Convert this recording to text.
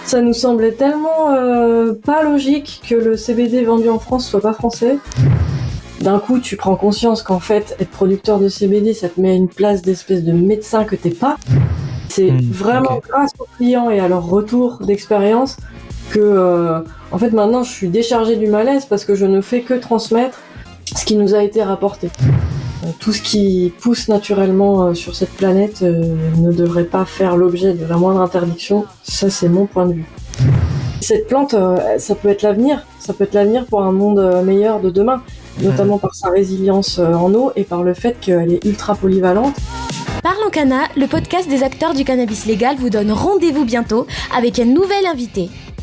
Ça nous semblait tellement pas logique que le CBD vendu en France soit pas français. D'un coup, tu prends conscience qu'en fait, être producteur de CBD, ça te met à une place d'espèce de médecin que t'es pas. C'est vraiment grâce aux clients et à leur retour d'expérience que, en fait, maintenant, je suis déchargée du malaise parce que je ne fais que transmettre ce qui nous a été rapporté. Tout ce qui pousse naturellement sur cette planète ne devrait pas faire l'objet de la moindre interdiction. Ça, c'est mon point de vue. Cette plante, ça peut être l'avenir. Ça peut être l'avenir pour un monde meilleur de demain, notamment par sa résilience en eau et par le fait qu'elle est ultra polyvalente. Parlons Cana, le podcast des acteurs du cannabis légal vous donne rendez-vous bientôt avec un nouvel invité.